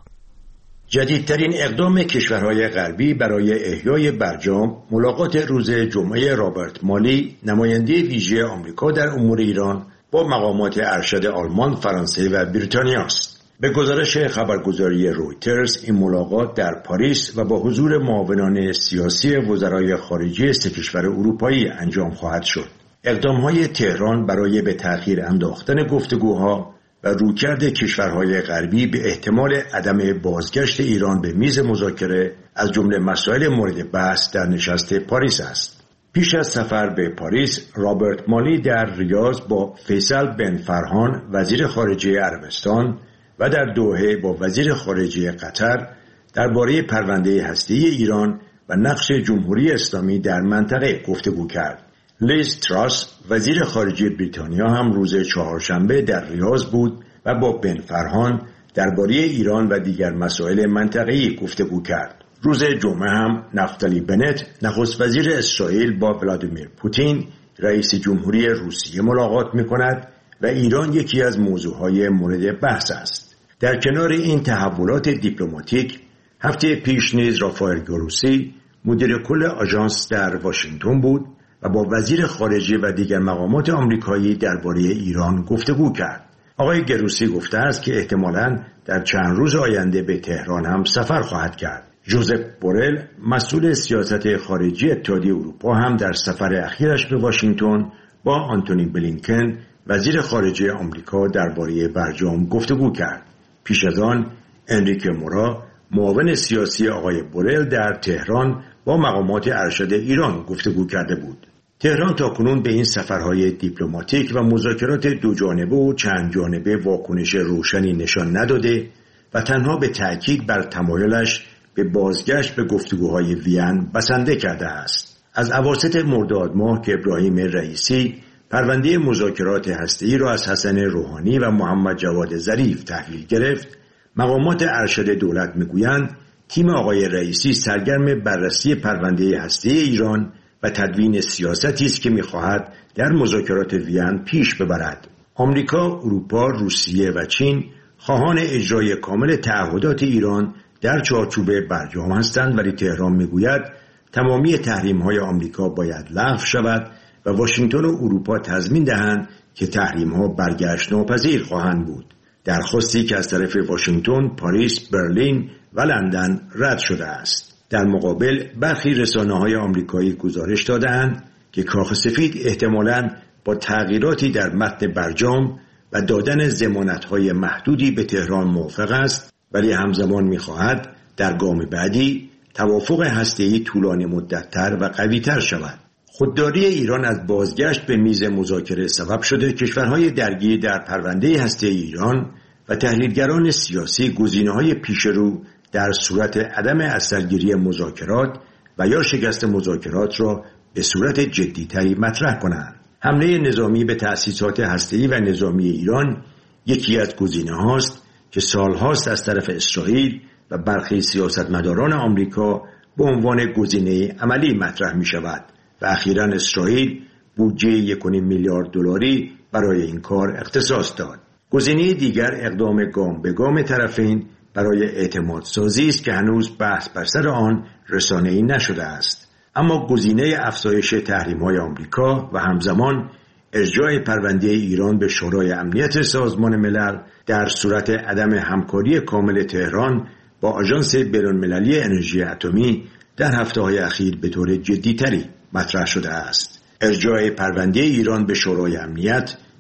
جدیدترین اقدام کشورهای غربی برای احیای برجام ملاقات روز جمعه رابرت مالی، نماینده ویژه آمریکا در امور ایران، با مقامات ارشد آلمان، فرانسه و بریتانیا است. به گزارش خبرگزاری رویترز این ملاقات در پاریس و با حضور معاونان سیاسی وزرای خارجه سه کشور اروپایی انجام خواهد شد. اقدام‌های تهران برای به تأخیر انداختن گفتگوها و رویکرد کشورهای غربی به احتمال عدم بازگشت ایران به میز مذاکره از جمله مسائل مورد بحث در نشست پاریس است. پیش از سفر به پاریس، رابرت مالی در ریاض با فیصل بن فرهان وزیر خارجه عربستان و در دوحه با وزیر خارجه قطر درباره پرونده هسته‌ای ایران و نقش جمهوری اسلامی در منطقه گفتگو کرد. لیز تراس، وزیر خارجه بریتانیا، هم روز چهارشنبه در ریاض بود و با بن فرهان درباره ایران و دیگر مسائل منطقه‌ای گفتگو کرد. روز جمعه هم نفتالی بنت، نخست وزیر اسرائیل، با ولادیمیر پوتین، رئیس جمهوری روسیه ملاقات می‌کند و ایران یکی از موضوعهای مورد بحث است. در کنار این تحولات دیپلماتیک، هفته پیش نیز رافائل گروسی، مدیر کل آژانس، در واشنگتن بود و با وزیر خارجه و دیگر مقامات آمریکایی درباره ایران گفتگو کرد. آقای گروسی گفته است که احتمالاً در چند روز آینده به تهران هم سفر خواهد کرد. ژوزپ بورل، مسئول سیاست خارجی اتحادیه اروپا، هم در سفر اخیرش به واشنگتن با آنتونی بلینکن، وزیر خارجه آمریکا، درباره برجام گفتگو کرد. پیش از آن انریکه مورا، معاون سیاسی آقای بورل، در تهران با مقامات ارشد ایران گفتگو کرده بود. تهران تاکنون به این سفرهای دیپلماتیک و مذاکرات دو جانبه و چند جانبه واکنش روشنی نشان نداده و تنها به تأکید بر تمایلش به بازگشت به گفتگوهای وین بسنده کرده است. از اواسط مرداد ماه که ابراهیم رئیسی پرونده مذاکرات هسته‌ای را از حسن روحانی و محمد جواد ظریف تحویل گرفت، مقامات ارشد دولت میگویند تیم آقای رئیسی سرگرم بررسی پرونده هسته‌ای ایران و تدوین سیاستی است که می‌خواهد در مذاکرات وین پیش ببرد. آمریکا، اروپا، روسیه و چین خواهان اجرای کامل تعهدات ایران در چارچوب برجام هستند، ولی تهران میگوید تمامی تحریم‌های آمریکا باید لغو شود و واشنگتن و اروپا تضمین دهند که تحریم‌ها برگشت ناپذیر خواهند بود. درخواستی که از طرف واشنگتن، پاریس، برلین و لندن رد شده است. در مقابل برخی رسانه‌های آمریکایی گزارش داده‌اند که کاخ سفید احتمالاً با تغییراتی در متن برجام و دادن ضمانت‌های محدودی به تهران موافق است، ولی همزمان می‌خواهد در گام بعدی توافق هسته‌ای طولانی مدت‌تر و قوی‌تر شود. خودداری ایران از بازگشت به میز مذاکره سبب شده کشورهای درگیر در پرونده هسته‌ای ایران و تحلیلگران سیاسی گزینه‌های پیشرو در صورت عدم اثرگیری مذاکرات و یا شکست مذاکرات را به صورت جدی‌تری مطرح کنند. حمله نظامی به تأسیسات هسته‌ای و نظامی ایران یکی از گزینه‌هاست که سالهاست از طرف اسرائیل و برخی سیاستمداران آمریکا به عنوان گزینه عملی مطرح می‌شود و اخیراً اسرائیل بودجه یک و نیم میلیارد دلاری برای این کار اختصاص داد. گزینه دیگر اقدام گام به گام طرفین برای اعتماد سازی است که هنوز بحث بر سر آن رسانه‌ای نشده است. اما گزینه افزایش تحریم‌های آمریکا و همزمان ارجاع پرونده ایران به شورای امنیت سازمان ملل در صورت عدم همکاری کامل تهران با آژانس بین‌المللی انرژی اتمی در هفته‌های اخیر به طور جدی‌تری مطرح شده است. ارجاع پرونده ایران به شورای امنیت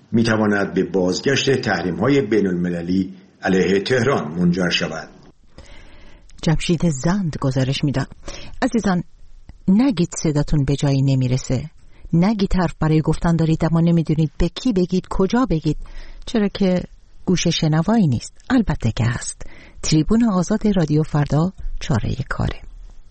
میتواند به بازگشت تحریم‌های بین‌المللی علیه تهران منجر شود. جمشید زند گزارش میداد. عزیزان، نگید صداتون به جایی نمیرسه، نگید حرف برای گفتن دارید اما نمیدونید به کی بگید، کجا بگید، چرا که گوش شنوایی نیست. البته که هست. تریبون آزاد رادیو فردا چاره کاره.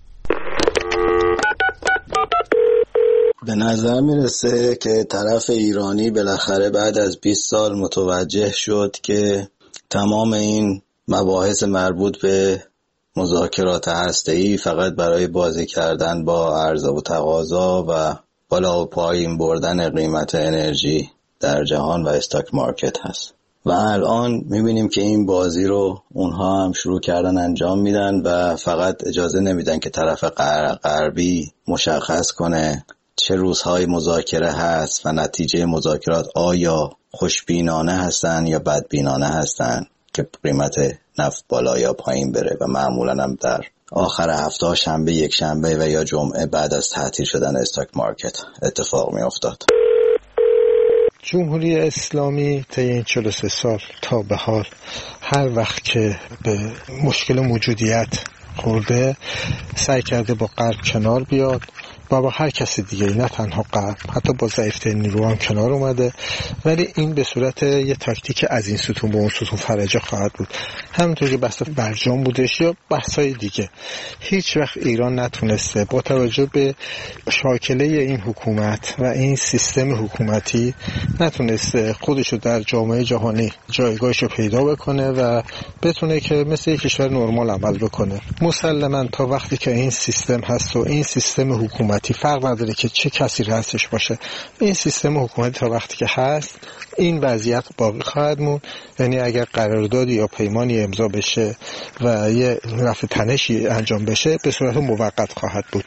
به نظر میرسه که طرف ایرانی بالاخره بعد از بیست سال متوجه شد که تمام این مباحث مربوط به مذاکرات هسته‌ای فقط برای بازی کردن با عرضه و تقاضا و بالا و پایین بردن قیمت انرژی در جهان و استاک مارکت هست و الان میبینیم که این بازی رو اونها هم شروع کردن انجام میدن و فقط اجازه نمیدن که طرف غربی مشخص کنه چه روزهای مذاکره هست و نتیجه مذاکرات آیا خوشبینانه هستن یا بدبینانه هستن که قیمت نفت بالا یا پایین بره و معمولا هم در آخر هفته شنبه، یک شنبه و یا جمعه بعد از تعطیل شدن استاک مارکت اتفاق می افتاد. جمهوری اسلامی طی این چهل و سه سال تا به حال هر وقت که به مشکل موجودیت خورده سعی کرده با غرب کنار بیاد و با هر کس دیگه، نه تنها غرب، حتی با ضعیف‌ترین نیروها کنار اومده، ولی این به صورت یه تاکتیک از این ستون به اون ستون فرجه خواهد بود. همونطور که بحث برجام بودش یا بحث‌های دیگه، هیچ وقت ایران نتونسته با توجه به شاکله این حکومت و این سیستم حکومتی نتونسته خودشو در جامعه جهانی جایگاهشو پیدا بکنه و بتونه که مثل یک کشور نرمال عمل بکنه. مسلماً تا وقتی که این سیستم هست و این سیستم حکومتی فرق نداره که چه کسی هستش باشه، این سیستم حکومتی تا وقتی که هست این وضعیت باقی خواهد موند. یعنی اگر قراردادی یا پیمانی امضا بشه و یه رفع تنشی انجام بشه به صورت موقت خواهد بود.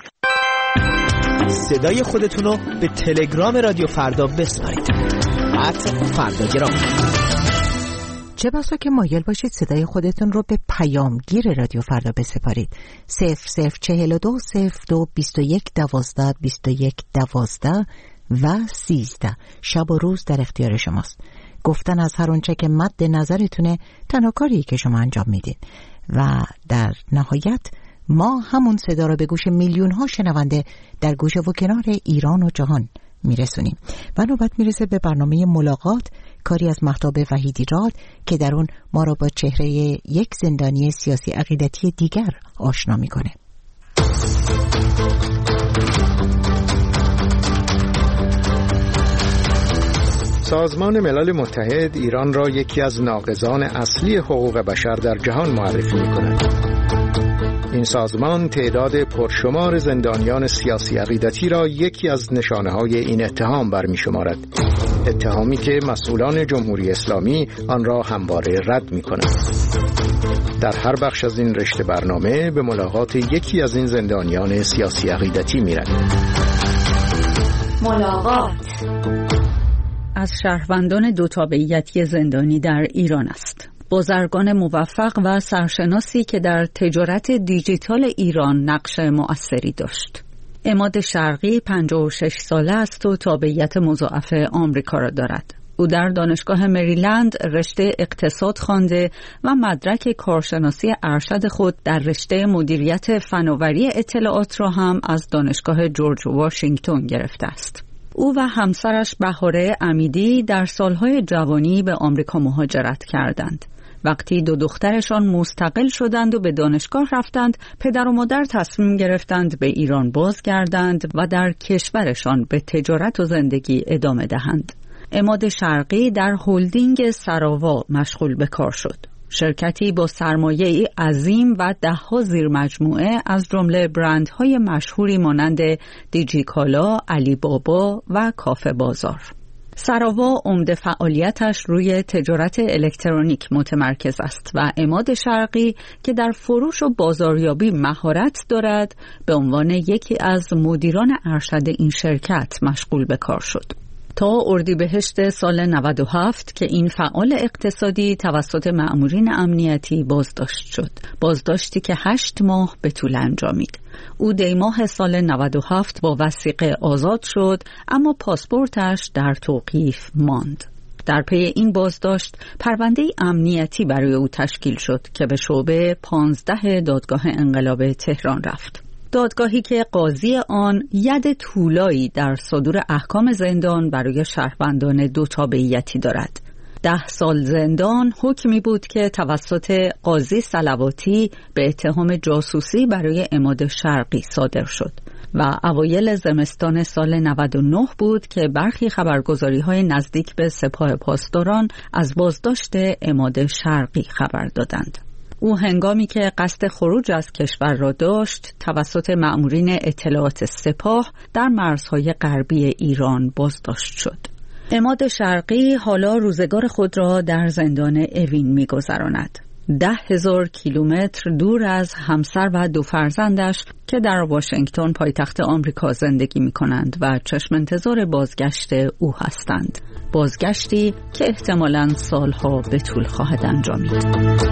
صدای خودتون رو به تلگرام رادیو فردا بسپارید. ات فرداگرام. چه بسا که مایل باشید صدای خودتون رو به پیامگیر رادیو فردا بسپارید. صفر صفر چهل و دو صفر دو بیست و یک دوازده بیست و یک دوازده و سیزده. شب و روز در اختیار شماست. گفتن از هر اونچه که مد نظرتونه تنها کاری که شما انجام میدید و در نهایت ما همون صدا رو به گوش میلیون ها شنونده در گوشه و کنار ایران و جهان میرسونیم. و نوبت میرسه به برنامه ملاقات، کاری از مهتاب وحیدی راد که در اون ما را با چهره یک زندانی سیاسی عقیدتی دیگر آشنا میکنه. سازمان ملل متحد ایران را یکی از ناقضان اصلی حقوق بشر در جهان معرفی میکند. این سازمان تعداد پرشمار زندانیان سیاسی عقیدتی را یکی از نشانه‌های این اتهام برمی شمارد. اتهامی که مسئولان جمهوری اسلامی آن را همواره رد می کنند. در هر بخش از این رشته برنامه به ملاقات یکی از این زندانیان سیاسی عقیدتی می رویم. ملاقات از شهروندان دو تابعیتی زندانی در ایران است. بازرگان موفق و سرشناسی که در تجارت دیجیتال ایران نقش مؤثری داشت. عماد شرقی پنجاه و شش ساله است و تابعیت مضاعف آمریکا را دارد. او در دانشگاه مریلند رشته اقتصاد خوانده و مدرک کارشناسی ارشد خود در رشته مدیریت فناوری اطلاعات را هم از دانشگاه جورج واشنگتن گرفته است. او و همسرش بهاره امیدی در سالهای جوانی به آمریکا مهاجرت کردند. وقتی دو دخترشان مستقل شدند و به دانشگاه رفتند، پدر و مادر تصمیم گرفتند به ایران بازگردند و در کشورشان به تجارت و زندگی ادامه دهند. عماد شرقی در هلدینگ سراوا مشغول به کار شد. شرکتی با سرمایه‌ای عظیم و ده‌ها زیر مجموعه از جمله برندهای مشهوری مانند دیجیکالا، علی بابا و کافه بازار. سراوا عمده فعالیتش روی تجارت الکترونیک متمرکز است و عماد شرقی که در فروش و بازاریابی مهارت دارد به عنوان یکی از مدیران ارشد این شرکت مشغول به کار شد. تا اردیبهشت سال نود و هفت که این فعال اقتصادی توسط مأمورین امنیتی بازداشت شد. بازداشتی که هشت ماه به طول انجامید. او دی ماه سال نود و هفت با وثیقه آزاد شد، اما پاسپورتش در توقیف ماند. در پی این بازداشت پرونده امنیتی برای او تشکیل شد که به شعبه پانزده دادگاه انقلاب تهران رفت. دادگاهی که قاضی آن ید طولایی در صدور احکام زندان برای شهروندان دو تابعیتی دارد. ده سال زندان حکمی بود که توسط قاضی صلواتی به اتهام جاسوسی برای عماد شرقی صادر شد و اوایل زمستان سال نود و نه بود که برخی خبرگزاری‌های نزدیک به سپاه پاسداران از بازداشت عماد شرقی خبر دادند. او هنگامی که قصد خروج از کشور را داشت توسط مأمورین اطلاعات سپاه در مرزهای غربی ایران بازداشت شد. عماد شرقی حالا روزگار خود را در زندان اوین می‌گذراند. ده هزار کیلومتر دور از همسر و دو فرزندش که در واشنگتن پایتخت آمریکا زندگی می‌کنند و چشم انتظار بازگشت او هستند. بازگشتی که احتمالاً سالها به طول خواهد انجامید.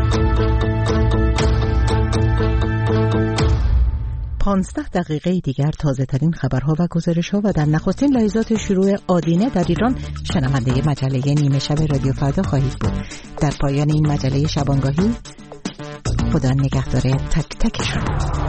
پانزده دقیقه دیگر تازه ترین خبرها و گزارش ها و در نخستین لحظات شروع آدینه در ایران شنونده مجله نیمه شب رادیو فردا خواهید بود. در پایان این مجله شبانگاهی خدا نگهدار تک تکشون.